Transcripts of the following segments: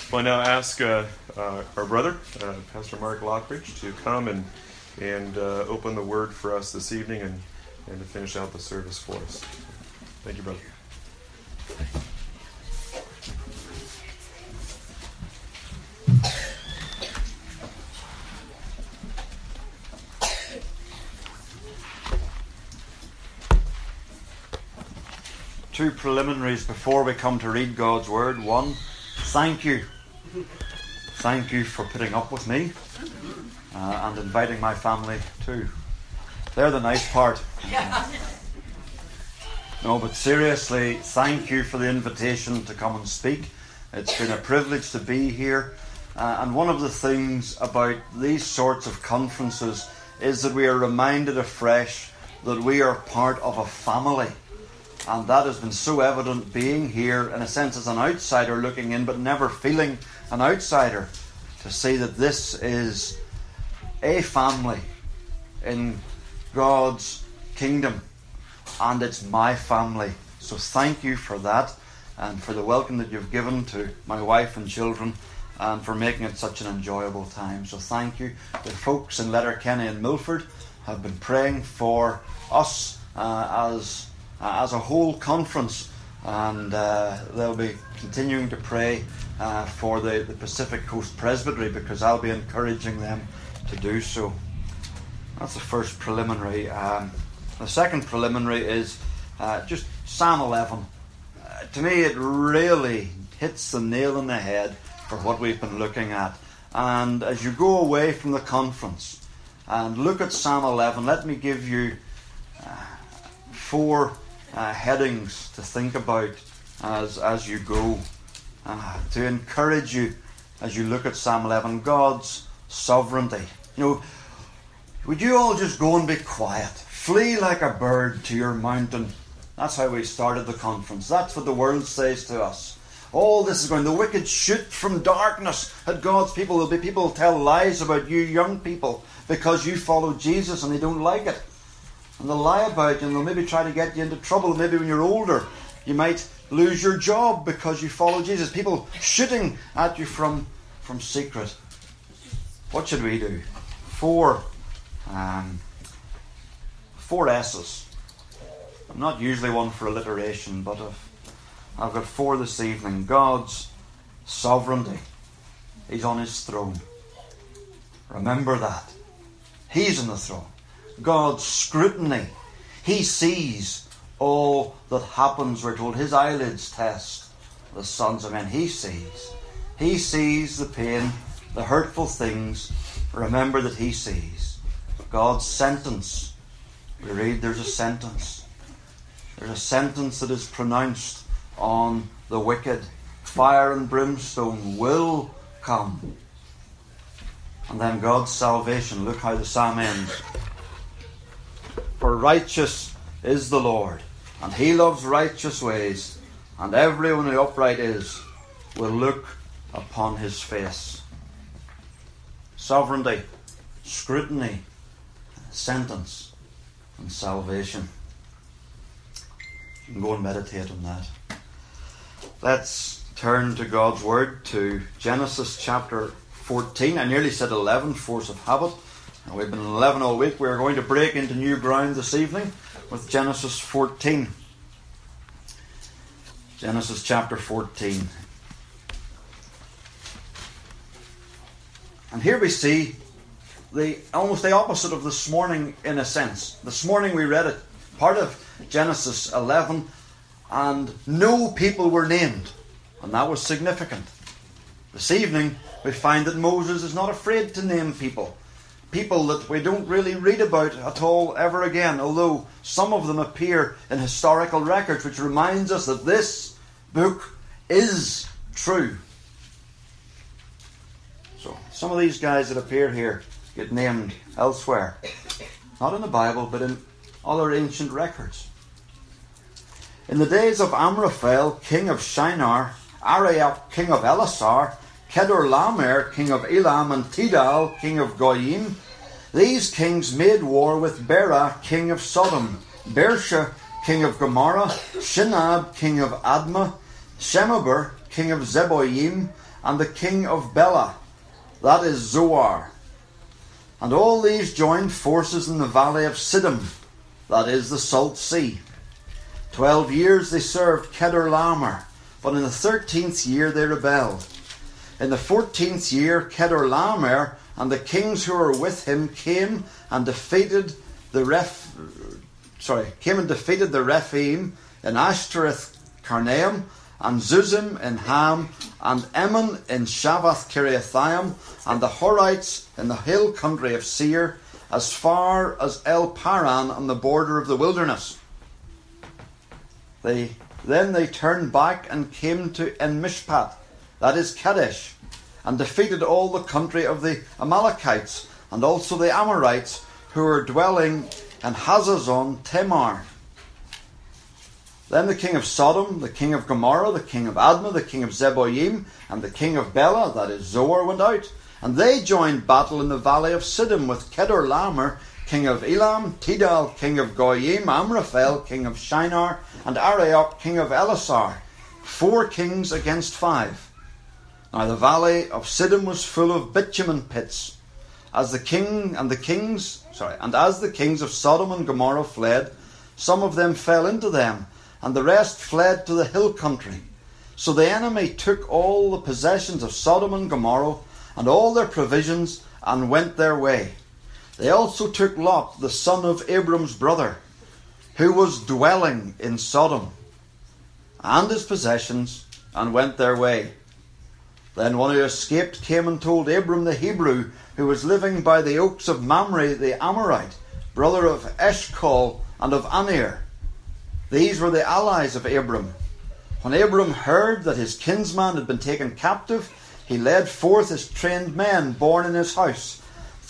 Well, I now ask our brother, Pastor Mark Lockridge, to come and open the word for us this evening and to finish out the service for us. Thank you, brother. Two preliminaries before we come to read God's Word. One, thank you. Thank you for putting up with me and inviting my family too. They're the nice part. No, but seriously, thank you for the invitation to come and speak. It's been a privilege to be here. And one of the things about these sorts of conferences is that we are reminded afresh that we are part of a family. And that has been so evident being here, in a sense, as an outsider looking in, but never feeling an outsider, to see that this is a family in God's kingdom, and it's my family. So thank you for that, and for the welcome that you've given to my wife and children, and for making it such an enjoyable time. So thank you. The folks in Letterkenny and Milford have been praying for us as a whole conference, and they'll be continuing to pray for the Pacific Coast Presbytery, because I'll be encouraging them to do so. That's the first preliminary. The second preliminary is just Psalm 11. To me, it really hits the nail on the head for what we've been looking at. And as you go away from the conference and look at Psalm 11, let me give you four headings to think about as you go, to encourage you as you look at Psalm 11. God's sovereignty. Would you all just go and be quiet? Flee like a bird to your mountain. That's how we started the conference. That's what the world says to us. All this is going, the wicked shoot from darkness at God's people. There'll be people who tell lies about you young people because you follow Jesus and they don't like it. And they'll lie about you, and they'll maybe try to get you into trouble. Maybe when you're older, you might lose your job because you follow Jesus. People shooting at you from secret. What should we do? Four S's. I'm not usually one for alliteration, but I've got four this evening. God's sovereignty. He's on his throne. Remember that. He's on the throne. God's scrutiny. He sees all that happens. We're told his eyelids test the sons of men. He sees. He sees the pain, the hurtful things. Remember that he sees. God's sentence. We read there's a sentence. There's a sentence that is pronounced on the wicked. Fire and brimstone will come. And then God's salvation. Look how the psalm ends. For righteous is the Lord, and he loves righteous ways, and everyone who upright is will look upon his face. Sovereignty, scrutiny, sentence, and salvation. You can go and meditate on that. Let's turn to God's Word, to Genesis chapter 14. I nearly said 11, force of habit. We've been in 11 all week. We're going to break into new ground this evening with Genesis 14. Genesis chapter 14. And here we see almost the opposite of this morning, in a sense. This morning we read it, part of Genesis 11, and no people were named. And that was significant. This evening we find that Moses is not afraid to name people. People that we don't really read about at all ever again, although some of them appear in historical records, which reminds us that this book is true. So, some of these guys that appear here get named elsewhere. Not in the Bible, but in other ancient records. In the days of Amraphel, king of Shinar, Ariel, king of Elasar, Kedorlaomer, king of Elam, and Tidal, king of Goyim, these kings made war with Bera, king of Sodom, Bersha, king of Gomorrah, Shinab, king of Admah, Shemeber, king of Zeboim, and the king of Bela, that is Zoar. And all these joined forces in the valley of Siddim, that is the Salt Sea. 12 years they served Chedorlaomer, but in the 13th year they rebelled. In the 14th year Chedorlaomer and the kings who were with him came and defeated the Rephaim in Ashtoreth Karnaim, and Zuzim in Ham, and Eman in Shavath Kiriathaim, and the Horites in the hill country of Seir, as far as El Paran on the border of the wilderness. Then they turned back and came to En-Mishpat, that is Kadesh, and defeated all the country of the Amalekites, and also the Amorites, who were dwelling in Hazazon Tamar. Then the king of Sodom, the king of Gomorrah, the king of Admah, the king of Zeboim, and the king of Bela, that is Zoar, went out. And they joined battle in the valley of Siddim with Chedorlaomer, king of Elam, Tidal, king of Goyim, Amraphel, king of Shinar, and Arioch, king of Elasar, 4 kings against 5. Now the valley of Siddim was full of bitumen pits. As the kings of Sodom and Gomorrah fled, some of them fell into them, and the rest fled to the hill country. So the enemy took all the possessions of Sodom and Gomorrah, and all their provisions, and went their way. They also took Lot, the son of Abram's brother, who was dwelling in Sodom, and his possessions, and went their way. Then one who escaped came and told Abram the Hebrew, who was living by the oaks of Mamre the Amorite, brother of Eshcol and of Aner. These were the allies of Abram. When Abram heard that his kinsman had been taken captive, he led forth his trained men born in his house,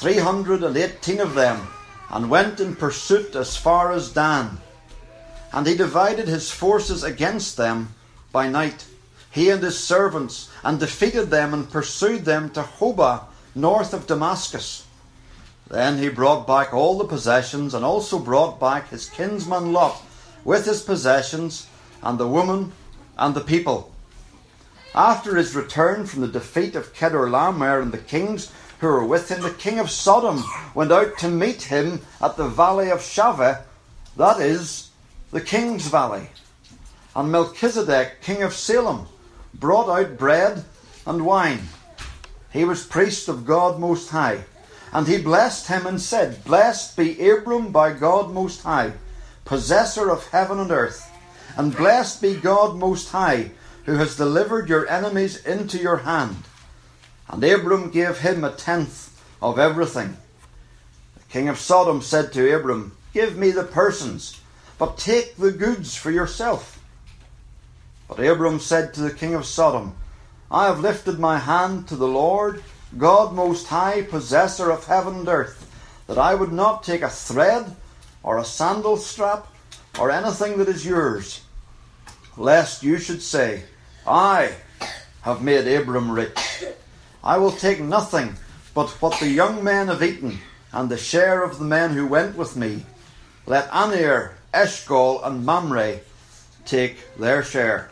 318 of them, and went in pursuit as far as Dan. And he divided his forces against them by night, he and his servants, and defeated them and pursued them to Hobah, north of Damascus. Then he brought back all the possessions, and also brought back his kinsman Lot with his possessions, and the woman and the people. After his return from the defeat of Chedorlaomer and the kings who were with him, the king of Sodom went out to meet him at the valley of Shaveh, that is, the king's valley. And Melchizedek, king of Salem, brought out bread and wine. He was priest of God Most High. And he blessed him and said, Blessed be Abram by God Most High, possessor of heaven and earth. And blessed be God Most High, who has delivered your enemies into your hand. And Abram gave him 1/10 of everything. The king of Sodom said to Abram, Give me the persons, but take the goods for yourself. But Abram said to the king of Sodom, I have lifted my hand to the Lord, God Most High, possessor of heaven and earth, that I would not take a thread or a sandal strap or anything that is yours, lest you should say, I have made Abram rich. I will take nothing but what the young men have eaten, and the share of the men who went with me. Let Aner, Eshcol, and Mamre take their share.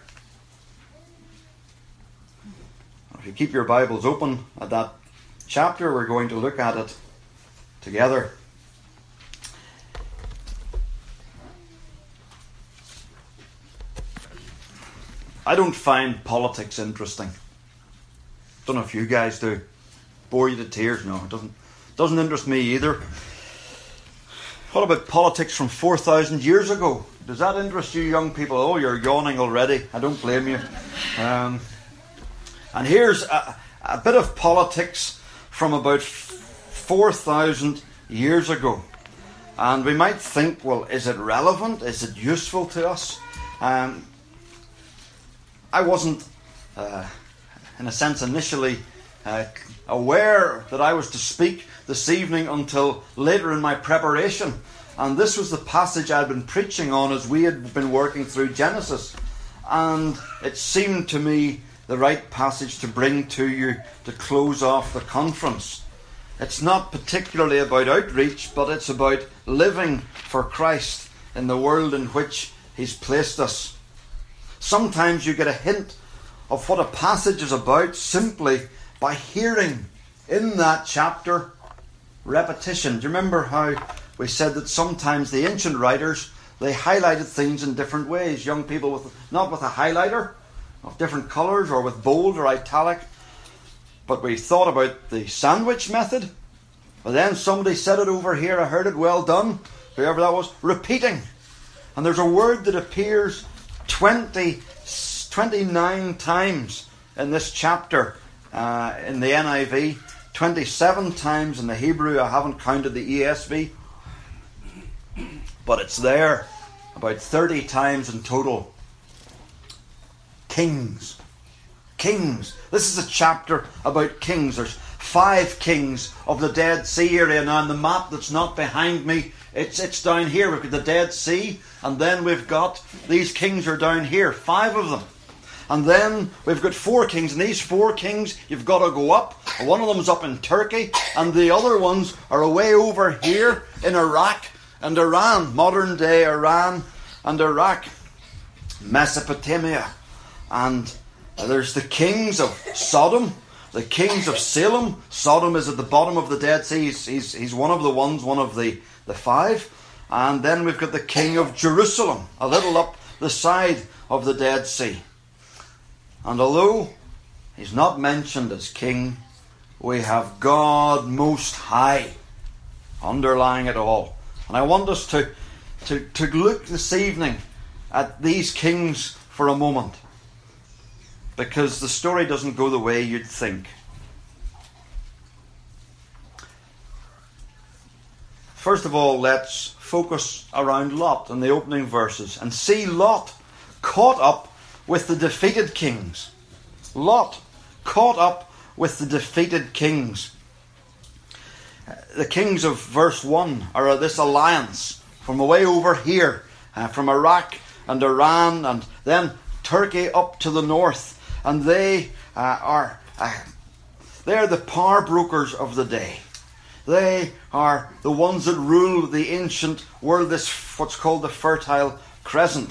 If you keep your Bibles open at that chapter, we're going to look at it together. I don't find politics interesting. Don't know if you guys do. Bore you to tears? No, it doesn't interest me either. What about politics from 4,000 years ago? Does that interest you young people? Oh, you're yawning already. I don't blame you. And here's a bit of politics from about 4,000 years ago. And we might think, well, is it relevant? Is it useful to us? I wasn't, in a sense, initially aware that I was to speak this evening until later in my preparation. And this was the passage I'd been preaching on as we had been working through Genesis. And it seemed to me the right passage to bring to you to close off the conference. It's not particularly about outreach, but it's about living for Christ in the world in which He's placed us. Sometimes you get a hint of what a passage is about simply by hearing in that chapter repetition. Do you remember how we said that sometimes the ancient writers, they highlighted things in different ways? Young people not with a highlighter of different colours or with bold or italic. But we thought about the sandwich method. But then somebody said it over here, I heard it, well done, whoever that was, repeating. And there's a word that appears 29 times in this chapter in the NIV, 27 times in the Hebrew. I haven't counted the ESV. But it's there about 30 times in total. Kings. Kings. This is a chapter about kings. There's 5 kings of the Dead Sea area. Now on the map that's not behind me, it's down here. We've got the Dead Sea, and then we've got, these kings are down here, 5 of them. And then we've got 4 kings, and these 4 kings, you've got to go up. One of them's up in Turkey, and the other ones are away over here in Iraq and Iran, modern day Iran and Iraq, Mesopotamia. And there's the kings of Sodom, the kings of Salem. Sodom is at the bottom of the Dead Sea. He's one of the ones, one of the 5. And then we've got the king of Jerusalem, a little up the side of the Dead Sea. And although he's not mentioned as king, we have God Most High underlying it all. And I want us to look this evening at these kings for a moment, because the story doesn't go the way you'd think. First of all, let's focus around Lot in the opening verses and see Lot caught up with the defeated kings. Lot caught up with the defeated kings. The kings of verse 1 are this alliance from away over here, from Iraq and Iran and then Turkey up to the north. And they are they're the power brokers of the day. They are the ones that rule the ancient world, this what's called the Fertile Crescent.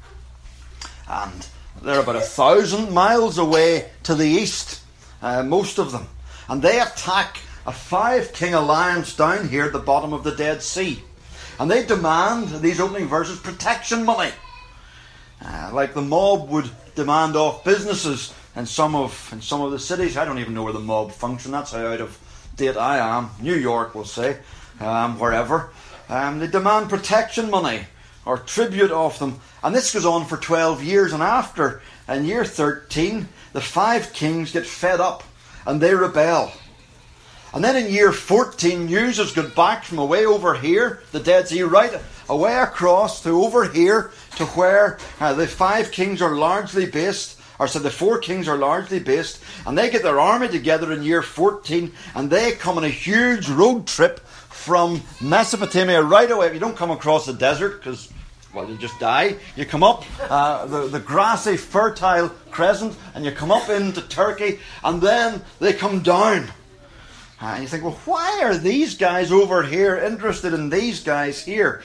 And they're about 1,000 miles away to the east, most of them. And they attack a 5-king alliance down here at the bottom of the Dead Sea. And they demand, these opening verses, protection money. Like the mob would demand off businesses in some of the cities. I don't even know where the mob function. That's how out of date I am. New York, we'll say, wherever. They demand protection money or tribute off them. And this goes on for 12 years. And after, in year 13, the 5 kings get fed up and they rebel. And then in year 14, news has got back from away over here, the Dead Sea, right away across to over here to where the 5 kings are largely based, or so the 4 kings are largely based, and they get their army together in year 14, and they come on a huge road trip from Mesopotamia right away. You don't come across the desert because, well, you just die. You come up the grassy, fertile crescent, and you come up into Turkey, and then they come down. And you think, well, why are these guys over here interested in these guys here?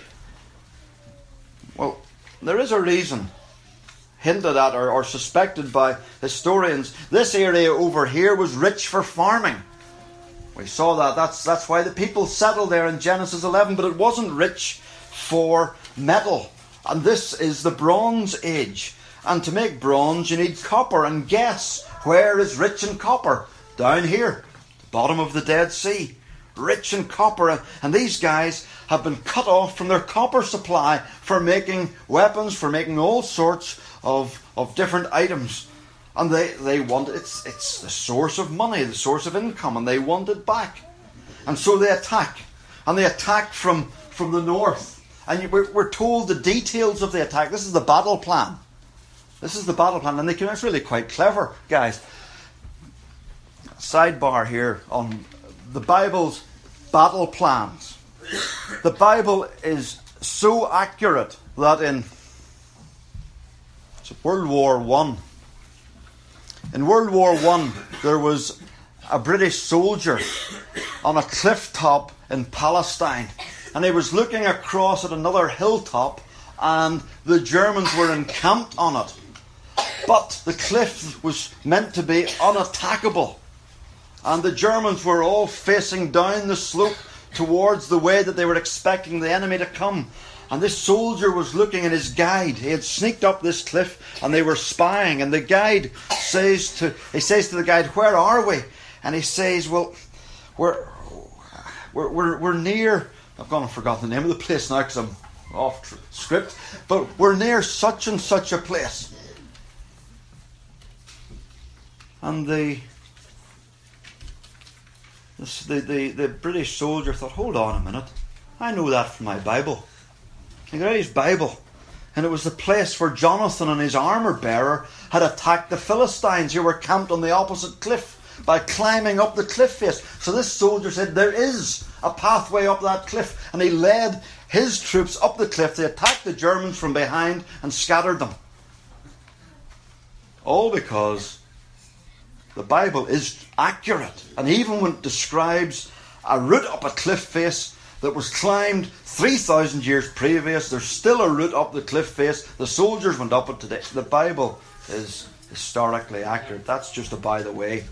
Well, there is a reason hinted at or suspected by historians. This area over here was rich for farming. We saw that. That's why the people settled there in Genesis 11. But it wasn't rich for metal. And this is the Bronze Age. And to make bronze, you need copper. And guess where is rich in copper? Down here. Bottom of the Dead Sea, rich in copper. And these guys have been cut off from their copper supply for making weapons, for making all sorts of different items. And they want it's the source of money, the source of income, and they want it back. And so they attack. And they attack from the north. And we're told the details of the attack. This is the battle plan. This is the battle plan. And it's really quite clever, guys. Sidebar here on the Bible's battle plans. The Bible is so accurate that in World War I, in World War I, there was a British soldier on a cliff top in Palestine, and he was looking across at another hilltop, and the Germans were encamped on it. But the cliff was meant to be unattackable. And the Germans were all facing down the slope towards the way that they were expecting the enemy to come. And this soldier was looking at his guide. He had sneaked up this cliff and they were spying. And the guide says to the guide, "Where are we?" And he says, "Well, we're near." I've gone and forgotten the name of the place now because I'm off script. But we're near such and such a place. And the British soldier thought, "Hold on a minute. I know that from my Bible." He got out his Bible. And it was the place where Jonathan and his armour bearer had attacked the Philistines who were camped on the opposite cliff by climbing up the cliff face. So this soldier said, "There is a pathway up that cliff." And he led his troops up the cliff. They attacked the Germans from behind and scattered them. All because the Bible is accurate. And even when it describes a route up a cliff face that was climbed 3,000 years previous, there's still a route up the cliff face. The soldiers went up it today. The Bible is historically accurate. That's just a by the way.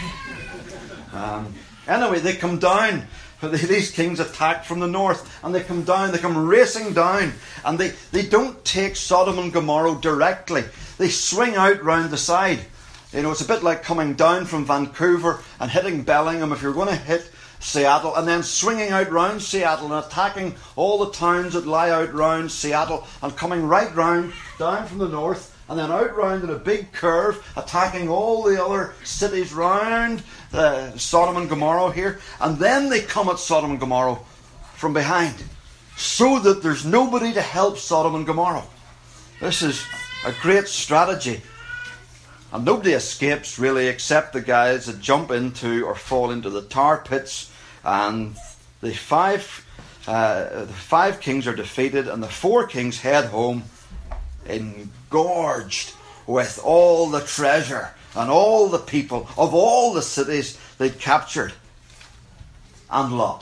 Anyway, they come down. These kings attack from the north, and they come down. They come racing down, and they don't take Sodom and Gomorrah directly. They swing out round the side. You know, it's a bit like coming down from Vancouver and hitting Bellingham if you're going to hit Seattle, and then swinging out round Seattle and attacking all the towns that lie out round Seattle, and coming right round down from the north and then out round in a big curve, attacking all the other cities round Sodom and Gomorrah here, and then they come at Sodom and Gomorrah from behind, so that there's nobody to help Sodom and Gomorrah. This is a great strategy. And nobody escapes really except the guys that jump into or fall into the tar pits. And the five kings are defeated, and the 4 kings head home engorged with all the treasure and all the people of all the cities they'd captured. And Lot.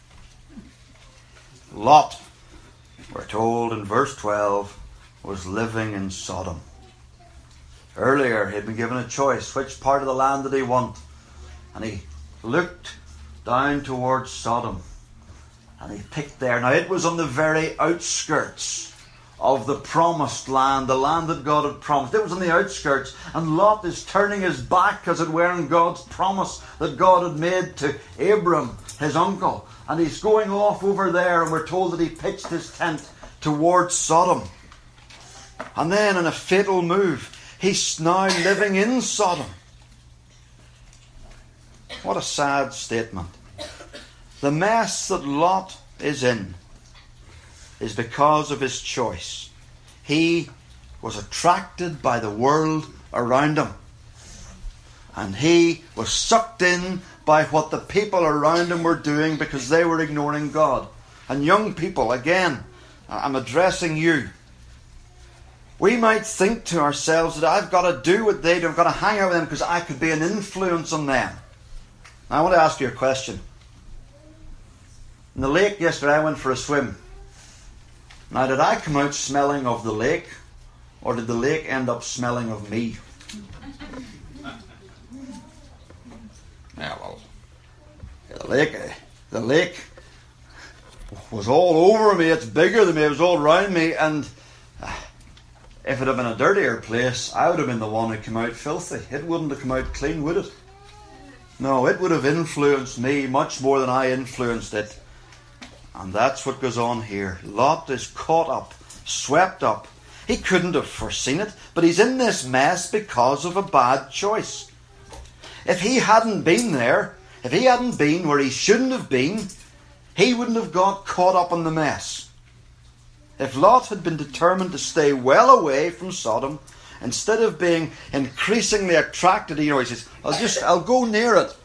Lot, we're told in verse 12, was living in Sodom. Earlier, he'd been given a choice. Which part of the land did he want? And he looked down towards Sodom. And he picked there. Now, it was on the very outskirts of the promised land, the land that God had promised. It was on the outskirts. And Lot is turning his back, as it were, on God's promise that God had made to Abram, his uncle. And he's going off over there, and we're told that he pitched his tent towards Sodom. And then, in a fatal move, he's now living in Sodom. What a sad statement. The mess that Lot is in is because of his choice. He was attracted by the world around him. And he was sucked in by what the people around him were doing because they were ignoring God. And young people, again, I'm addressing you. We might think to ourselves that I've got to do what they do. I've got to hang out with them because I could be an influence on them. Now, I want to ask you a question. In the lake yesterday, I went for a swim. Now, did I come out smelling of the lake, or did the lake end up smelling of me? Yeah, well, the lake was all over me. It's bigger than me. It was all around me, and if it had been a dirtier place, I would have been the one who came out filthy. It wouldn't have come out clean, would it? No, it would have influenced me much more than I influenced it. And that's what goes on here. Lot is caught up, swept up. He couldn't have foreseen it, but he's in this mess because of a bad choice. If he hadn't been there, if he hadn't been where he shouldn't have been, he wouldn't have got caught up in the mess. If Lot had been determined to stay well away from Sodom, instead of being increasingly attracted, he says, I'll go near it.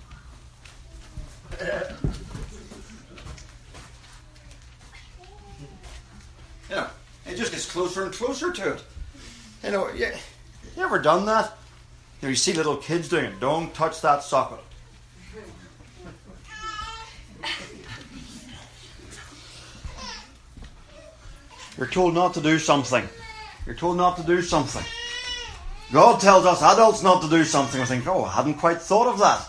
It just gets closer and closer to it. You ever done that? You see little kids doing it. Don't touch that socket. You're told not to do something. You're told not to do something. God tells us adults not to do something. We think, oh, I hadn't quite thought of that.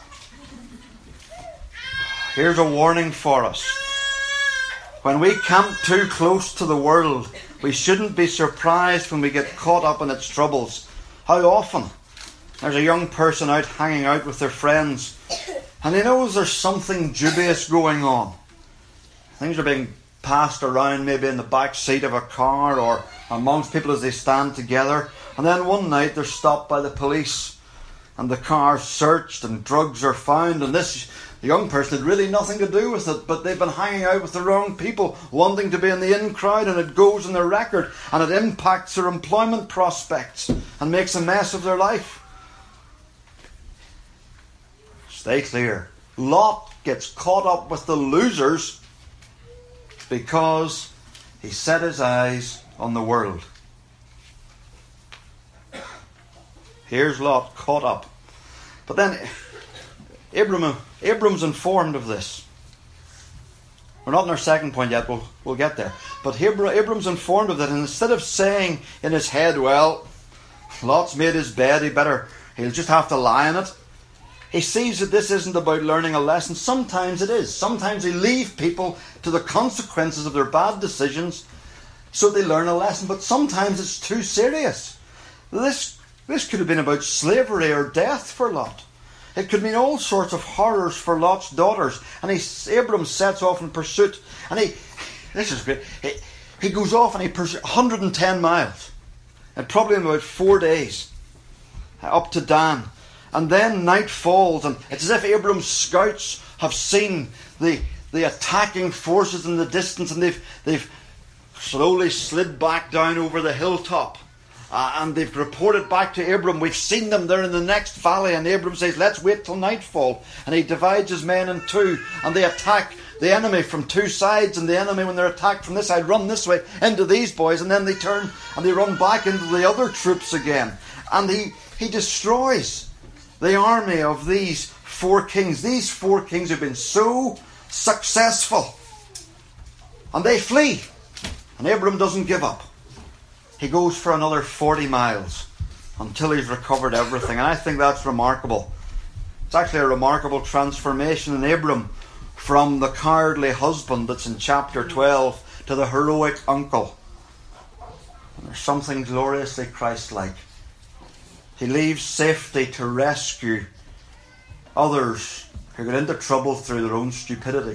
Here's a warning for us. When we camp too close to the world, we shouldn't be surprised when we get caught up in its troubles. How often there's a young person out hanging out with their friends, and he knows there's something dubious going on. Things are being passed around maybe in the back seat of a car or amongst people as they stand together. And then one night they're stopped by the police and the car's searched and drugs are found. And this young person had really nothing to do with it, but they've been hanging out with the wrong people, wanting to be in the in crowd, and it goes in their record and it impacts their employment prospects and makes a mess of their life. Stay clear. Lot gets caught up with the losers because he set his eyes on the world. Here's Lot caught up. But then Abram's informed of this. We're not in our second point yet, we'll get there. But Abram's informed of that, and instead of saying in his head, well, Lot's made his bed, he'll just have to lie in it, he sees that this isn't about learning a lesson. Sometimes it is. Sometimes they leave people to the consequences of their bad decisions so they learn a lesson. But sometimes it's too serious. This could have been about slavery or death for Lot. It could mean all sorts of horrors for Lot's daughters. And Abram sets off in pursuit. And this is great. He goes off and he pursues 110 miles. And probably in about 4 days. Up to Dan. And then night falls, and it's as if Abram's scouts have seen the attacking forces in the distance, and they've slowly slid back down over the hilltop. And they've reported back to Abram, we've seen them, they're in the next valley. And Abram says, let's wait till nightfall. And he divides his men in two, and they attack the enemy from two sides. And the enemy, when they're attacked from this side, run this way into these boys, and then they turn and they run back into the other troops again. And he destroys the army of these four kings. These four kings have been so successful. And they flee. And Abram doesn't give up. He goes for another 40 miles until he's recovered everything. And I think that's remarkable. It's actually a remarkable transformation in Abram from the cowardly husband that's in chapter 12 to the heroic uncle. And there's something gloriously Christ-like. He leaves safety to rescue others who get into trouble through their own stupidity.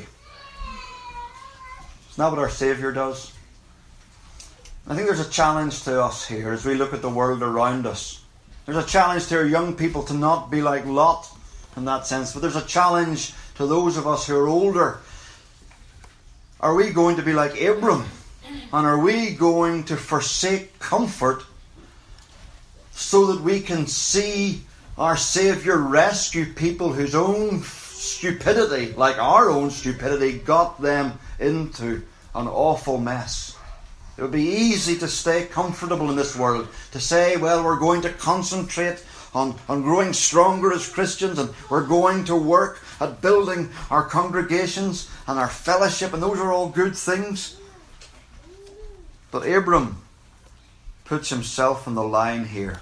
Isn't that what our Saviour does? I think there's a challenge to us here as we look at the world around us. There's a challenge to our young people to not be like Lot in that sense, but there's a challenge to those of us who are older. Are we going to be like Abram? And are we going to forsake comfort so that we can see our Saviour rescue people whose own stupidity, like our own stupidity, got them into an awful mess? It would be easy to stay comfortable in this world, to say, well, we're going to concentrate on growing stronger as Christians, and we're going to work at building our congregations and our fellowship, and those are all good things. But Abram puts himself on the line here.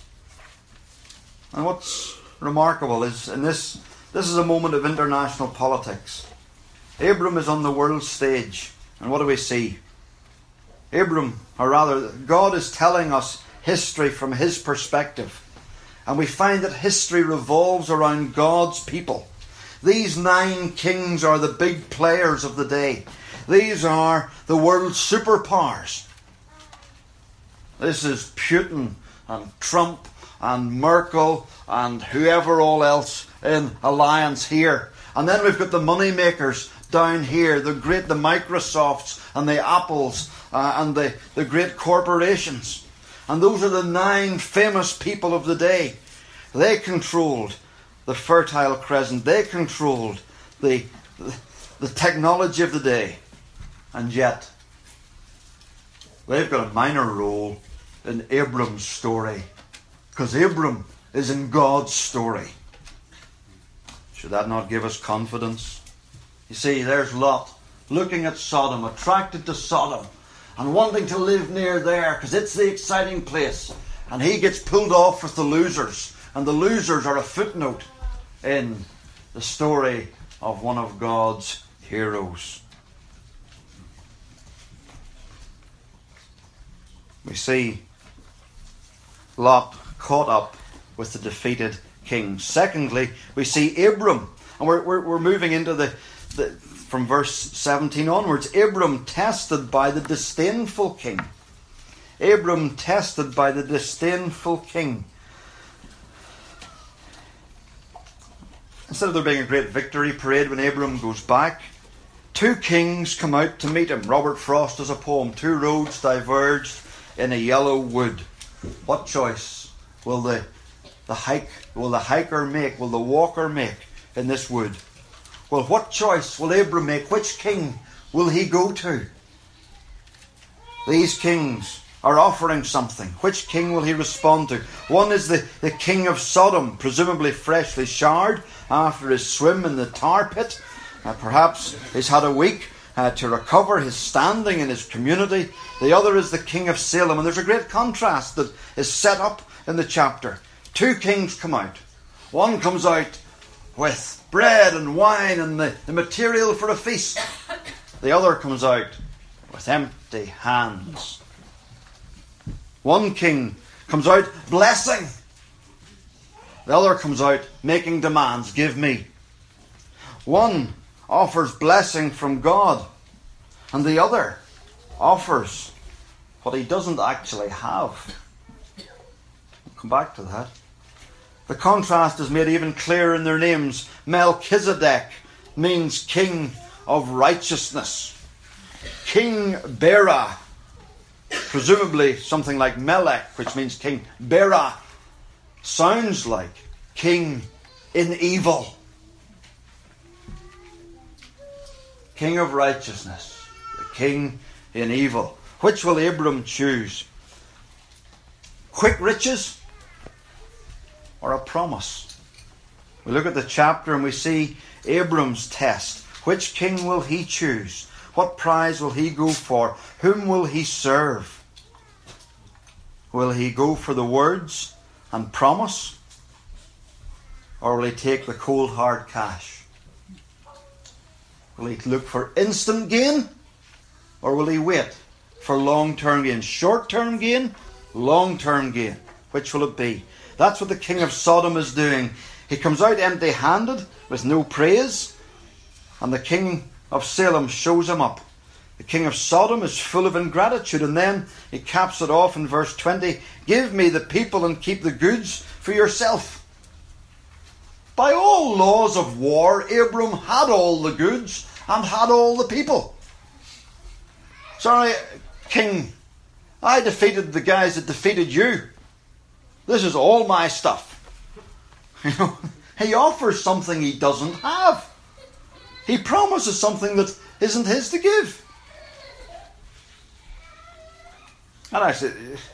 And what's remarkable is this is a moment of international politics. Abram is on the world stage. And what do we see? God is telling us history from his perspective. And we find that history revolves around God's people. These 9 kings are the big players of the day. These are the world's superpowers. This is Putin and Trump and Merkel and whoever all else in alliance here. And then we've got the money makers down here, the Microsofts and the Apples and the great corporations. And those are the 9 famous people of the day. They controlled the Fertile Crescent. They controlled the technology of the day. And yet, they've got a minor role in Abram's story. Because Abram is in God's story. Should that not give us confidence? You see, there's Lot looking at Sodom, attracted to Sodom, and wanting to live near there because it's the exciting place. And he gets pulled off with the losers. And the losers are a footnote in the story of one of God's heroes. We see Lot caught up with the defeated king. Secondly, we see Abram. And we're moving into the from verse 17 onwards. Abram tested by the disdainful king. Abram tested by the disdainful king. Instead of there being a great victory parade when Abram goes back, two kings come out to meet him. Robert Frost has a poem, Two roads diverged in a yellow wood. What choice will the hiker make, will the walker make in this wood? Well, what choice will Abram make? Which king will he go to? These kings are offering something. Which king will he respond to? One is the king of Sodom, presumably freshly showered after his swim in the tar pit. Perhaps he's had a week to recover his standing in his community. The other is the king of Salem. And there's a great contrast that is set up in the chapter. Two kings come out. One comes out with bread and wine and the material for a feast. The other comes out with empty hands. One king comes out blessing. The other comes out making demands. Give me. One offers blessing from God, and the other offers what he doesn't actually have. We'll come back to that. The contrast is made even clearer in their names. Melchizedek means king of righteousness. King Bera, presumably something like Melech, which means king. Bera sounds like king in evil. King of righteousness, the king in evil. Which will Abram choose? Quick riches or a promise? We look at the chapter and we see Abram's test. Which king will he choose? What prize will he go for? Whom will he serve? Will he go for the words and promise? Or will he take the cold hard cash? Will he look for instant gain? Or will he wait for long-term gain? Short-term gain? Long-term gain. Which will it be? That's what the king of Sodom is doing. He comes out empty-handed with no praise. And the king of Salem shows him up. The king of Sodom is full of ingratitude. And then he caps it off in verse 20. Give me the people and keep the goods for yourself. By all laws of war, Abram had all the goods and had all the people. Sorry, king, I defeated the guys that defeated you. This is all my stuff. He offers something he doesn't have. He promises something that isn't his to give. And actually,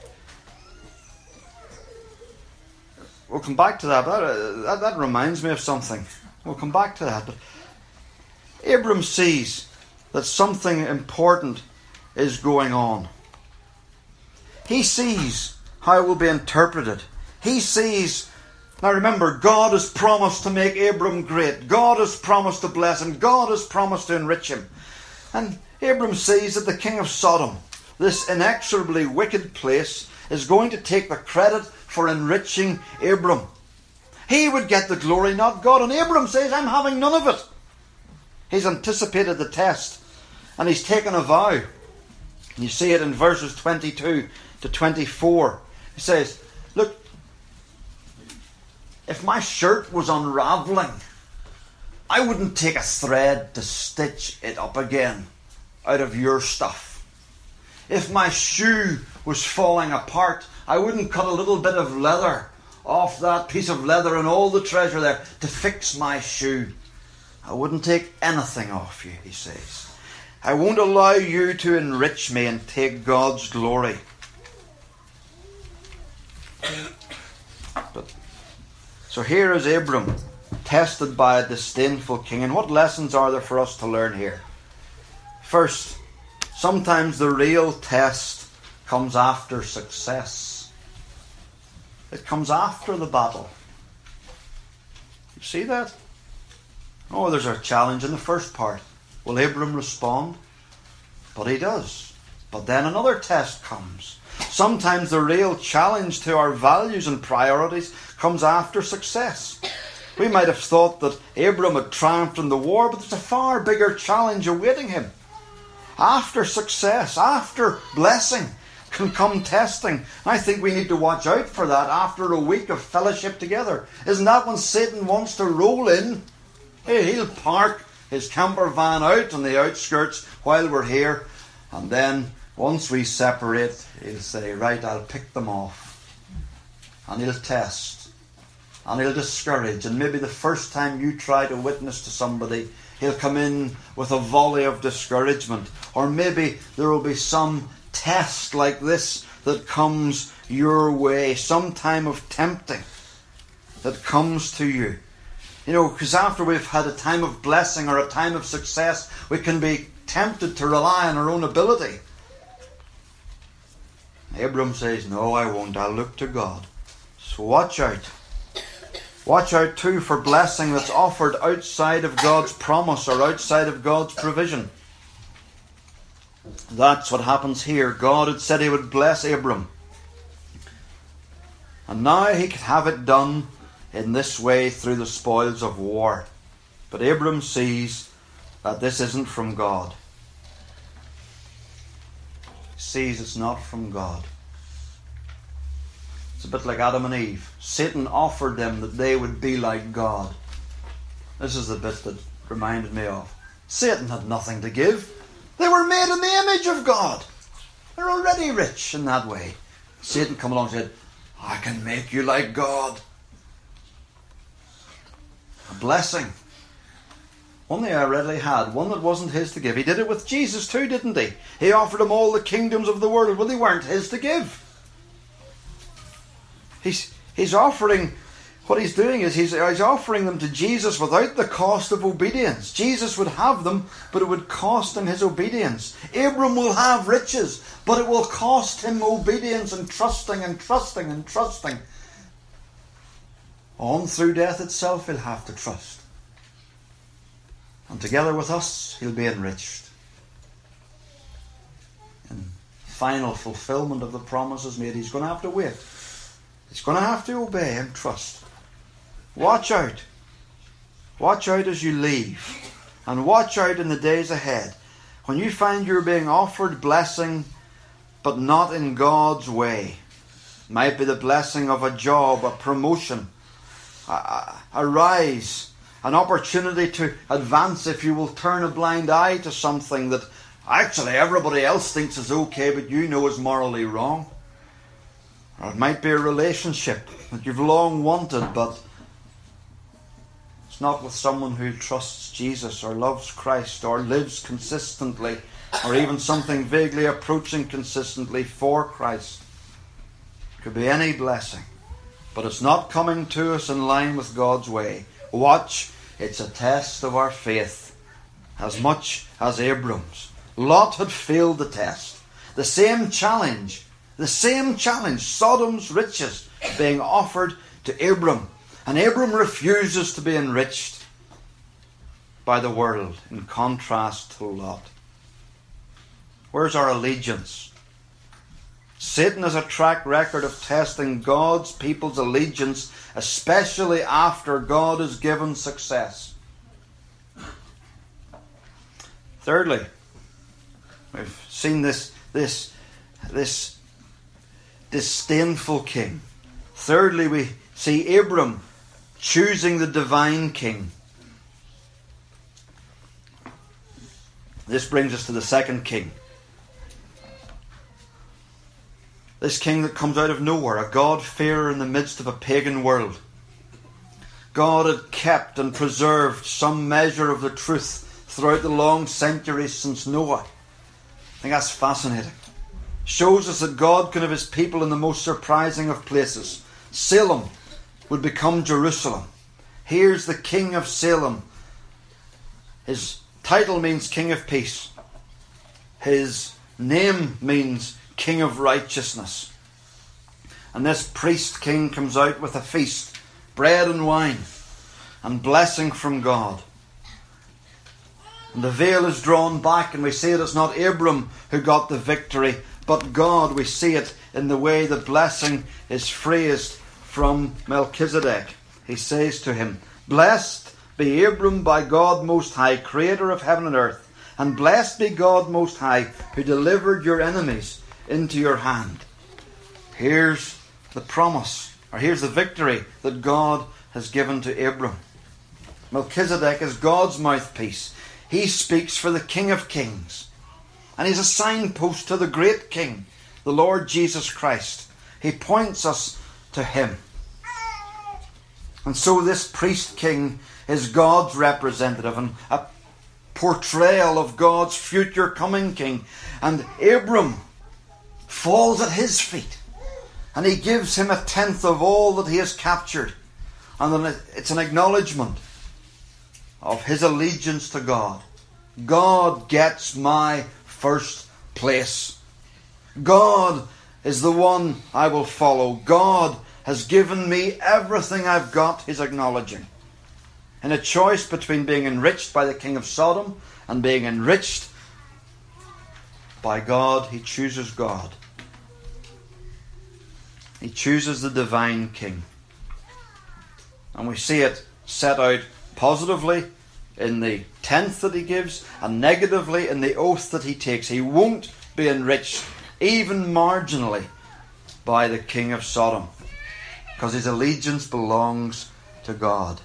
we'll come back to that. That reminds me of something. We'll come back to that. But Abram sees that something important is going on. He sees how it will be interpreted. He sees. Now remember, God has promised to make Abram great. God has promised to bless him. God has promised to enrich him. And Abram sees that the king of Sodom, this inexorably wicked place, is going to take the credit for enriching Abram. He would get the glory, not God. And Abram says, I'm having none of it. He's anticipated the test. And he's taken a vow. You see it in verses 22 to 24. He says, look, if my shirt was unraveling, I wouldn't take a thread to stitch it up again out of your stuff. If my shoe was falling apart, I wouldn't cut a little bit of leather off that piece of leather and all the treasure there to fix my shoe. I wouldn't take anything off you, he says. I won't allow you to enrich me and take God's glory. So here is Abram, tested by a disdainful king. And what lessons are there for us to learn here? First, sometimes the real test comes after success. It comes after the battle. You see that? Oh, there's a challenge in the first part. Will Abram respond? But he does. But then another test comes. Sometimes the real challenge to our values and priorities comes after success. We might have thought that Abram had triumphed in the war, but there's a far bigger challenge awaiting him. After success, after blessing, can come testing. I think we need to watch out for that after a week of fellowship together. Isn't that when Satan wants to roll in? Hey, he'll park his camper van out on the outskirts while we're here, and then once we separate, he'll say, right, I'll pick them off. And he'll test. And he'll discourage. And maybe the first time you try to witness to somebody, he'll come in with a volley of discouragement. Or maybe there will be some test like this that comes your way. Some time of tempting that comes to you. You know, because after we've had a time of blessing or a time of success, we can be tempted to rely on our own ability. Abram says, no, I won't. I'll look to God. So watch out. Watch out too for blessing that's offered outside of God's promise or outside of God's provision. That's what happens here. God had said he would bless Abram. And now he could have it done in this way through the spoils of war. But Abram sees that this isn't from God. He sees it's not from God. It's a bit like Adam and Eve. Satan offered them that they would be like God. This is the bit that reminded me of. Satan had nothing to give. They were made in the image of God. They're already rich in that way. Satan came along and said, I can make you like God. A blessing. One they already had. One that wasn't his to give. He did it with Jesus too, didn't he? He offered him all the kingdoms of the world. Well, they weren't his to give. He's offering, what he's doing is he's offering them to Jesus without the cost of obedience. Jesus would have them, but it would cost him his obedience. Abram will have riches, but it will cost him obedience and trusting and trusting and trusting. On through death itself he'll have to trust. And together with us he'll be enriched. In final fulfillment of the promises made, he's going to have to wait. He's going to have to obey and trust. Watch out. Watch out as you leave. And watch out in the days ahead. When you find you're being offered blessing, but not in God's way. It might be the blessing of a job, a promotion, a rise, an opportunity to advance if you will turn a blind eye to something that actually everybody else thinks is okay, but you know is morally wrong. Or it might be a relationship that you've long wanted, but it's not with someone who trusts Jesus or loves Christ or lives consistently or even something vaguely approaching consistently for Christ. It could be any blessing, but it's not coming to us in line with God's way. Watch, it's a test of our faith as much as Abram's. Lot had failed the test. The same challenge, Sodom's riches being offered to Abram. And Abram refuses to be enriched by the world in contrast to Lot. Where's our allegiance? Satan has a track record of testing God's people's allegiance, especially after God has given success. Thirdly, we've seen this disdainful king. Thirdly, we see Abram choosing the divine king. This brings us to the second king. This king that comes out of nowhere, a God-fearer in the midst of a pagan world. God had kept and preserved some measure of the truth throughout the long centuries since Noah. I think that's fascinating. Shows us that God can have his people in the most surprising of places. Salem would become Jerusalem. Here's the king of Salem. His title means King of Peace. His name means King of Righteousness. And this priest king comes out with a feast, bread and wine, and blessing from God. And the veil is drawn back, and we see it is not Abram who got the victory, but God. We see it in the way the blessing is phrased from Melchizedek. He says to him, "Blessed be Abram by God Most High, creator of heaven and earth, and blessed be God Most High, who delivered your enemies into your hand." Here's the promise, or here's the victory that God has given to Abram. Melchizedek is God's mouthpiece. He speaks for the King of Kings. And he's a signpost to the great King, the Lord Jesus Christ. He points us to him. And so this priest king is God's representative and a portrayal of God's future coming king. And Abram falls at his feet, and he gives him 1/10 of all that he has captured. And then it's an acknowledgement of his allegiance to God. God gets my first place. God is the one I will follow. God has given me everything I've got, he's acknowledging. In a choice between being enriched by the king of Sodom and being enriched by God, he chooses God. He chooses the divine king. And we see it set out positively in the 10th that he gives, and negatively in the oath that he takes. He won't be enriched, even marginally, by the king of Sodom, because his allegiance belongs to God.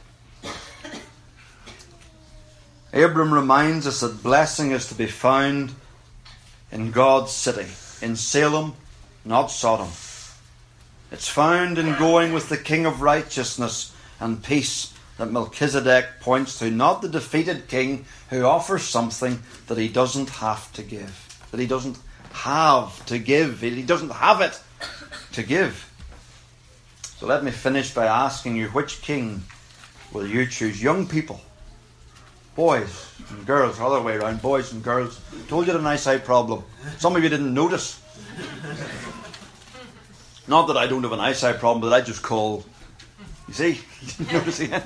Abram reminds us that blessing is to be found in God's city, in Salem, not Sodom. It's found in going with the King of righteousness and peace that Melchizedek points to, not the defeated king who offers something that he doesn't have to give. That he doesn't have to give. He doesn't have it to give. So let me finish by asking you, which king will you choose? Young people, boys and girls, other way around, boys and girls. Told you the nice eye problem. Some of you didn't notice. Not that I don't have an eyesight problem, but I just call. You see? You didn't notice it.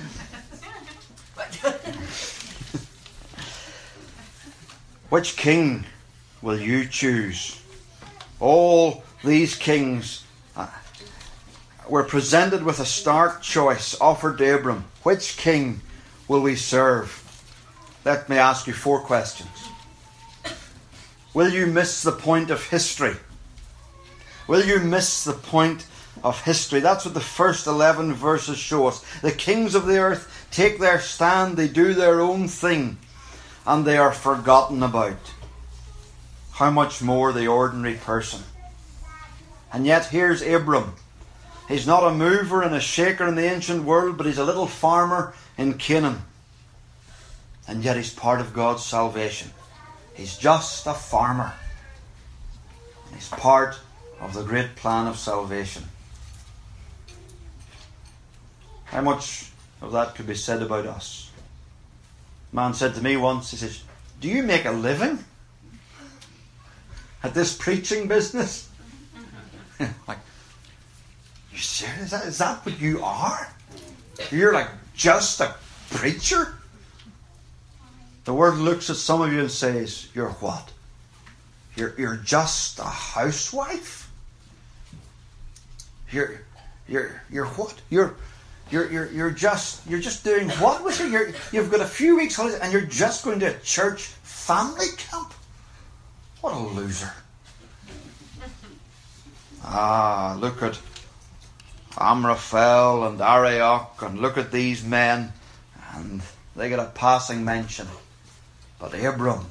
Which king will you choose? All these kings were presented with a stark choice offered to Abram. Which king will we serve? Let me ask you 4 questions. Will you miss the point of history? Will you miss the point of history? That's what the first 11 verses show us. The kings of the earth take their stand, they do their own thing, and they are forgotten about. How much more the ordinary person? And yet here's Abram. He's not a mover and a shaker in the ancient world, but he's a little farmer in Canaan. And yet he's part of God's salvation. He's just a farmer. And he's part of the great plan of salvation. How much of that could be said about us? A man said to me once, he says, "Do you make a living at this preaching business?" Like, you serious? Is that what you are? You're like just a preacher? The Word looks at some of you and says, "You're what? You're just a housewife? You're what? You're just doing what with it? You've got a few weeks holidays and you're just going to a church family camp? What a loser." Look at Amraphel and Arioch, and look at these men, and they get a passing mention. But Abram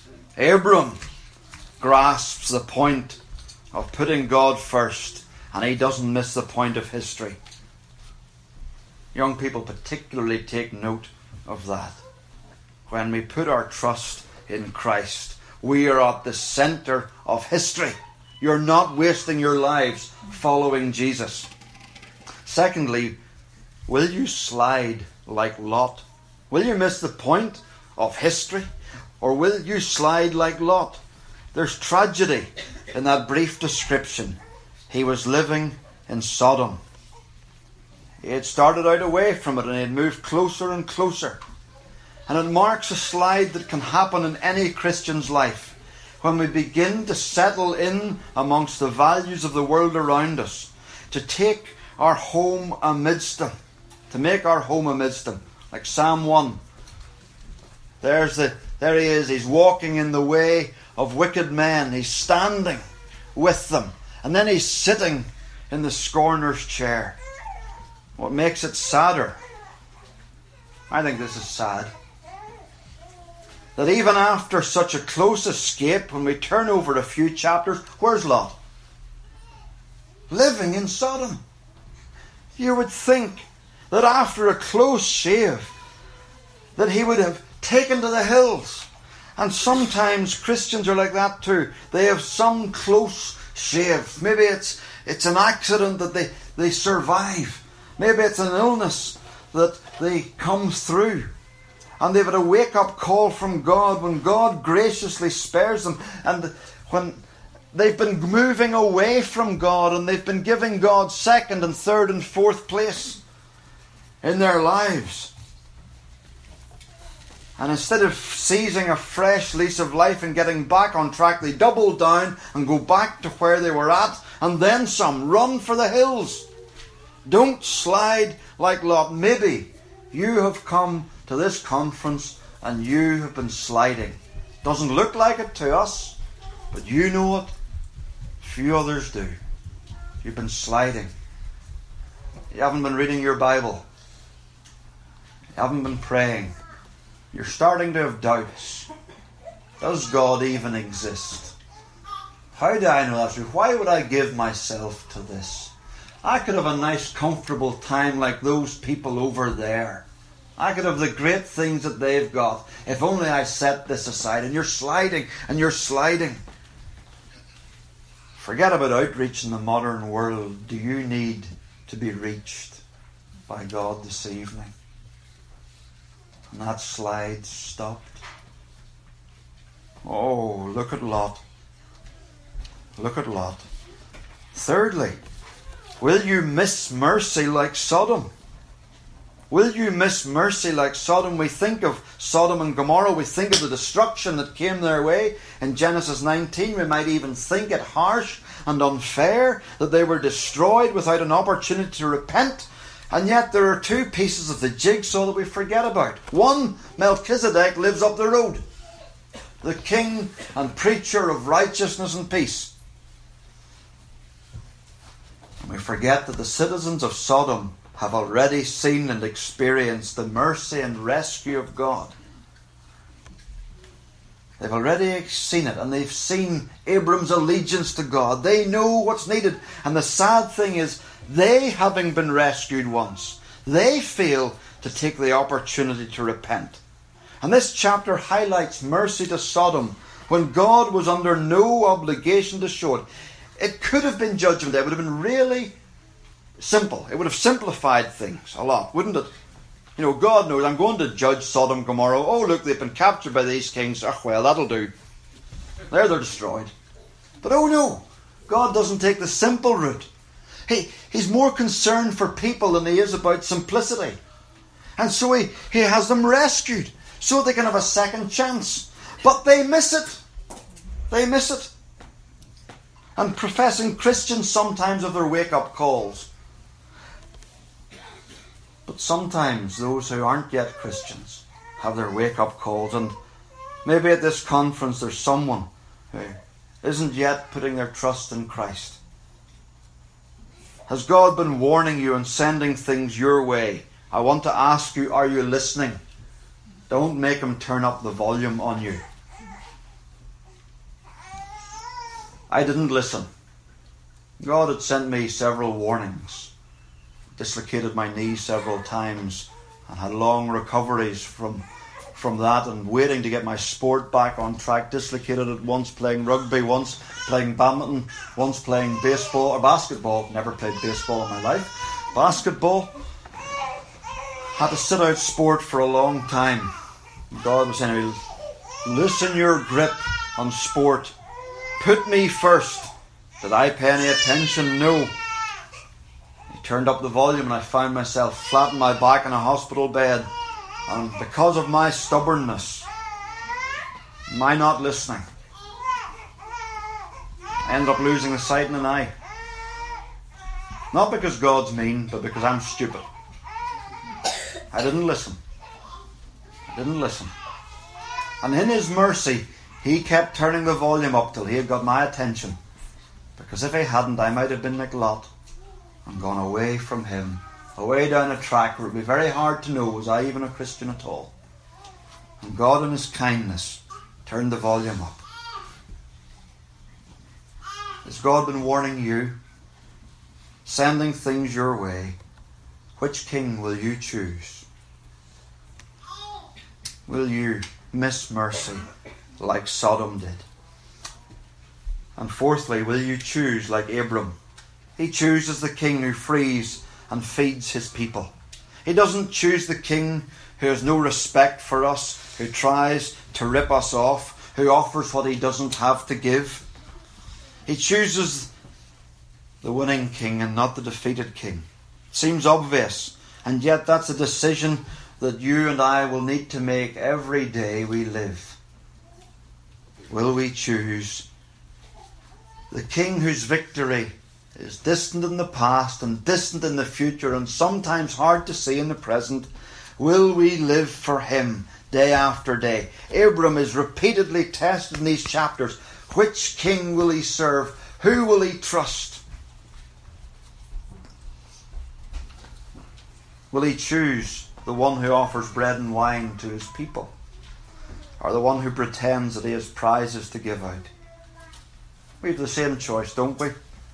grasps the point of putting God first, and he doesn't miss the point of history. Young people particularly take note of that. When we put our trust in Christ, we are at the centre of history. You're not wasting your lives following Jesus. Secondly, will you slide like Lot? Will you miss the point of history? Or will you slide like Lot? There's tragedy in that brief description. he was living in Sodom. He had started out away from it and he had moved closer and closer. And it marks a slide that can happen in any Christian's life when we begin to settle in amongst the values of the world around us, to take our home amidst them, to make our home amidst them. Like Psalm 1. There he is. He's walking in the way of wicked men. He's standing with them. And then he's sitting in the scorner's chair. What makes it sadder? I think this is sad. That even after such a close escape, when we turn over a few chapters, where's Lot? Living in Sodom. You would think that after a close shave, that he would have taken to the hills. And sometimes Christians are like that too. They have some close shave. Maybe it's an accident that they survive. Maybe it's an illness that they come through. And they've had a wake-up call from God when God graciously spares them. And when they've been moving away from God and they've been giving God second and third and fourth place in their lives. And instead of seizing a fresh lease of life and getting back on track, they double down and go back to where they were at, and then some. Run for the hills. Don't slide like Lot. Maybe you have come to this conference and you have been sliding. Doesn't look like it to us, but you know it. Few others do. You've been sliding. You haven't been reading your Bible. You haven't been praying. You're starting to have doubts. Does God even exist? How do I know that's true? Why would I give myself to this? I could have a nice comfortable time like those people over there. I could have the great things that they've got if only I set this aside. And you're sliding and you're sliding. Forget about outreach in the modern world. Do you need to be reached by God this evening? And that slide stopped. Oh, look at Lot. Look at Lot. Thirdly, will you miss mercy like Sodom? Will you miss mercy like Sodom? We think of Sodom and Gomorrah. We think of the destruction that came their way in Genesis 19. We might even think it harsh and unfair that they were destroyed without an opportunity to repent. And yet there are two pieces of the jigsaw that we forget about. One, Melchizedek lives up the road. The king and preacher of righteousness and peace. And we forget that the citizens of Sodom have already seen and experienced the mercy and rescue of God. They've already seen it, and they've seen Abram's allegiance to God. They know what's needed. And the sad thing is, they, having been rescued once, they fail to take the opportunity to repent. And this chapter highlights mercy to Sodom when God was under no obligation to show it. It could have been judgment. It would have been really simple. It would have simplified things a lot, wouldn't it? You know, God knows, I'm going to judge Sodom and Gomorrah. Oh, look, they've been captured by these kings. Oh, well, that'll do. They're destroyed. But oh no, God doesn't take the simple route. He's more concerned for people than he is about simplicity. And so he has them rescued so they can have a second chance. But they miss it. They miss it. And professing Christians sometimes have their wake-up calls. But sometimes those who aren't yet Christians have their wake-up calls. And maybe at this conference there's someone who isn't yet putting their trust in Christ. Has God been warning you and sending things your way? I want to ask you, are you listening? Don't make him turn up the volume on you. I didn't listen. God had sent me several warnings. Dislocated my knee several times and had long recoveries from that, and waiting to get my sport back on track. Dislocated it once playing rugby, once playing badminton, once playing baseball or basketball. Never played baseball in my life. Basketball. Had to sit out sport for a long time. God was saying to me, loosen your grip on sport. Put me first. Did I pay any attention? No. He turned up the volume and I found myself flat on my back in a hospital bed. And because of my stubbornness, my not listening, I ended up losing the sight in an eye. Not because God's mean, but because I'm stupid. I didn't listen. And in His mercy, He kept turning the volume up till He had got my attention. Because if He hadn't, I might have been like Lot and gone away from Him, away down a track where it would be very hard to know, was I even a Christian at all? And God in His kindness turned the volume up. Has God been warning you? Sending things your way? Which king will you choose? Will you miss mercy like Sodom did? And fourthly, will you choose like Abram? He chooses the king who frees and feeds his people. He doesn't choose the king who has no respect for us, who tries to rip us off, who offers what he doesn't have to give. He chooses the winning king and not the defeated king. Seems obvious, and yet that's a decision that you and I will need to make every day we live. Will we choose the king whose victory is distant in the past and distant in the future and sometimes hard to see in the present? Will we live for him day after day? Abram is repeatedly tested in these chapters. Which king will he serve? Who will he trust? Will he choose the one who offers bread and wine to his people, or the one who pretends that he has prizes to give out? We have the same choice, don't we?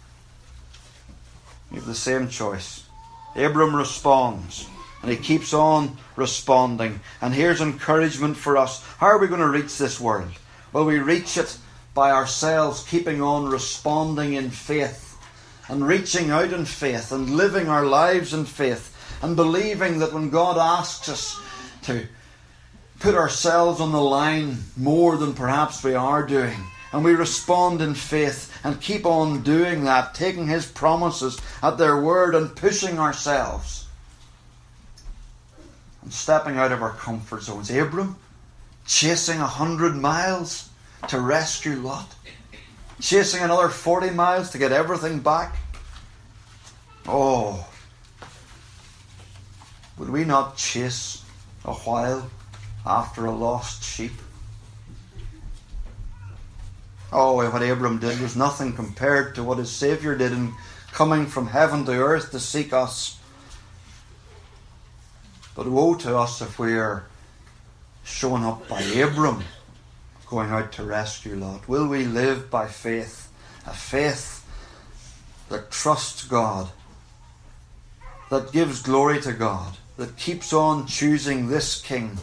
We have the same choice. Abram responds, and he keeps on responding. And here's encouragement for us. How are we going to reach this world? Well, we reach it by ourselves keeping on responding in faith, and reaching out in faith, and living our lives in faith, and believing that when God asks us to put ourselves on the line more than perhaps we are doing, and we respond in faith and keep on doing that, taking His promises at their word and pushing ourselves and stepping out of our comfort zones. Abram, chasing 100 miles to rescue Lot, chasing another 40 miles to get everything back. Oh, would we not chase a while after a lost sheep? Oh, what Abram did was nothing compared to what his Saviour did in coming from heaven to earth to seek us. But woe to us if we are shown up by Abram going out to rescue Lot. Will we live by faith? A faith that trusts God, that gives glory to God, that keeps on choosing this king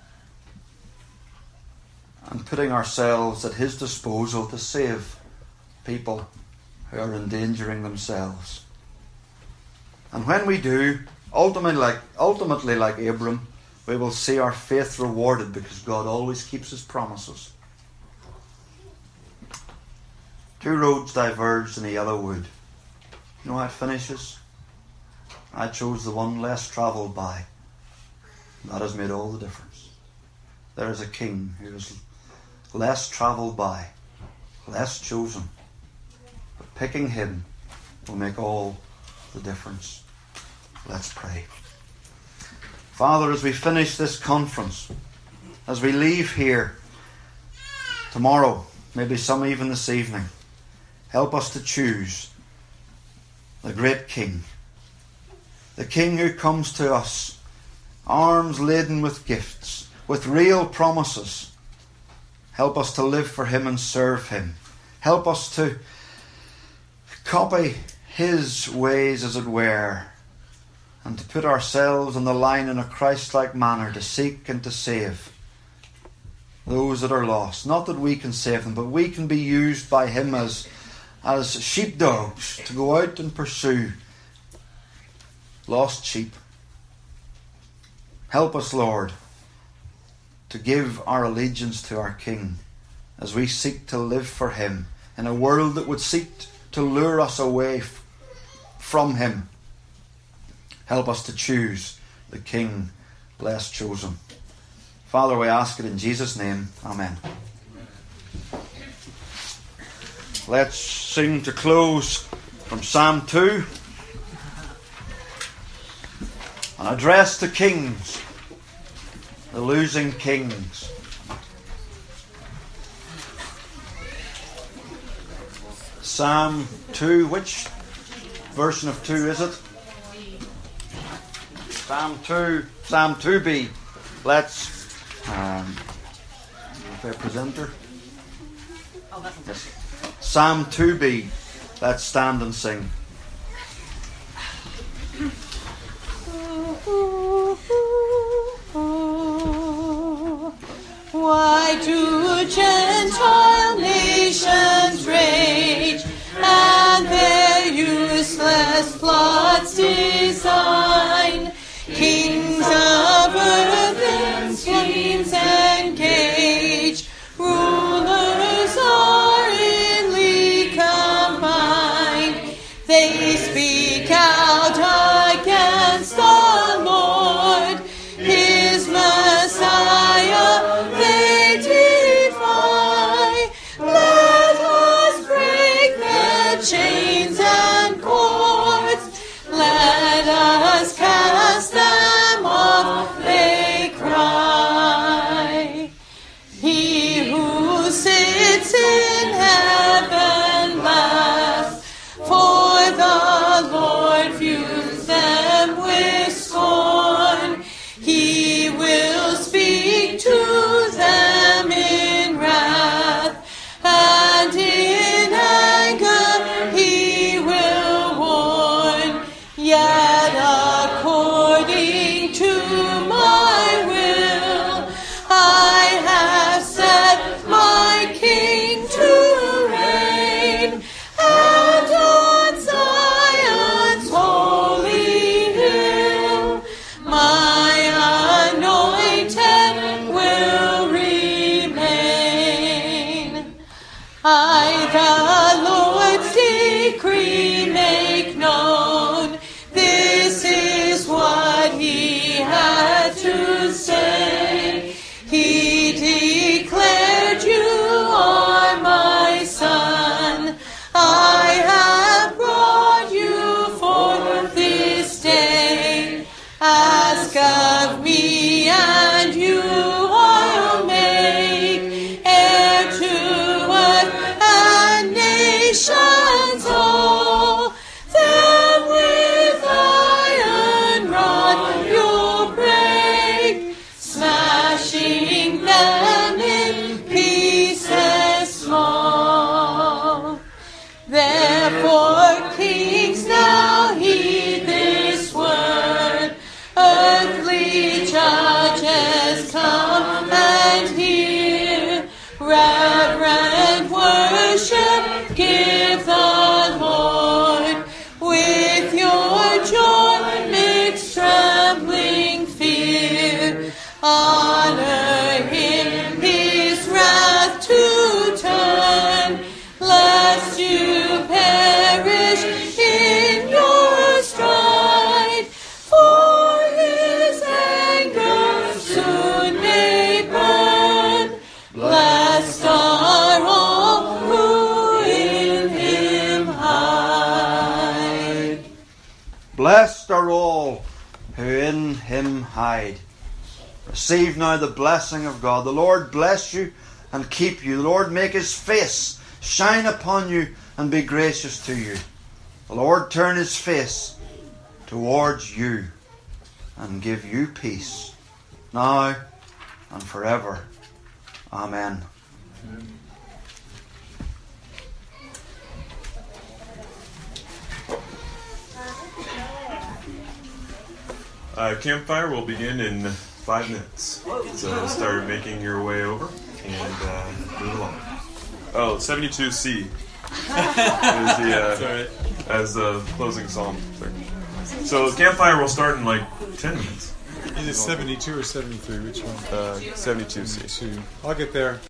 and putting ourselves at His disposal to save people who are endangering themselves. And when we do, ultimately like Abram, we will see our faith rewarded, because God always keeps His promises. 2 roads diverged in a yellow wood. You know how it finishes? I chose the one less travelled by. That has made all the difference. There is a king who is less travelled by, less chosen. But picking Him will make all the difference. Let's pray. Father, as we finish this conference, as we leave here tomorrow, maybe some even this evening, help us to choose the great King. The King who comes to us, arms laden with gifts, with real promises. Help us to live for Him and serve Him. Help us to copy His ways, as it were, and to put ourselves on the line in a Christ-like manner to seek and to save those that are lost. Not that we can save them, but we can be used by Him as sheepdogs to go out and pursue lost sheep. Help us, Lord, to give our allegiance to our King as we seek to live for Him in a world that would seek to lure us away from Him. Help us to choose the King less chosen. Father, we ask it in Jesus' name. Amen. Let's sing to close from Psalm 2. An address to kings, the losing kings. Psalm 2, which version of 2 is it? Psalm 2b. Let's, their presenter. Yes. Psalm 2b. Let's stand and sing. Why do Gentile nations rage, and their useless plots design? Kings of earth and schemes engage, rulers are inly combined. They speak out against the Lord, His Messiah they defy. Let us break the chains and cords, let us cast them off, they cry. He who sits in heaven laughs, for the Lord views them with scorn. He will speak to them in wrath, and in anger He will warn. Yet according to my will, I have set my King to reign, and on Zion's holy hill my anointed will remain. I, the Lord's decree, make known. This is what He had to say. He declared, you are my son. I have brought you forth this day. Ask of me, and you I'll make heir to earth and nations all. Then with iron rod you'll break, smashing them in pieces small. Therefore, kings, now heed this word. Earthly judges, come and hear. Reverent worship give the Lord. With your joy mix trembling fear. Honor Him, His wrath to turn, lest you perish in your strife. For His anger soon may burn. Blessed are all who in Him hide. Blessed are all who in Him hide. Receive now the blessing of God. The Lord bless you and keep you. The Lord make His face shine upon you and be gracious to you. The Lord turn His face towards you and give you peace, now and forever. Amen. Campfire will begin in 5 minutes. So start making your way over and move along. Oh, 72C is as the closing psalm. So Campfire will start in like 10 minutes. Is it 72 or 73? Which one? 72C. 72. I'll get there.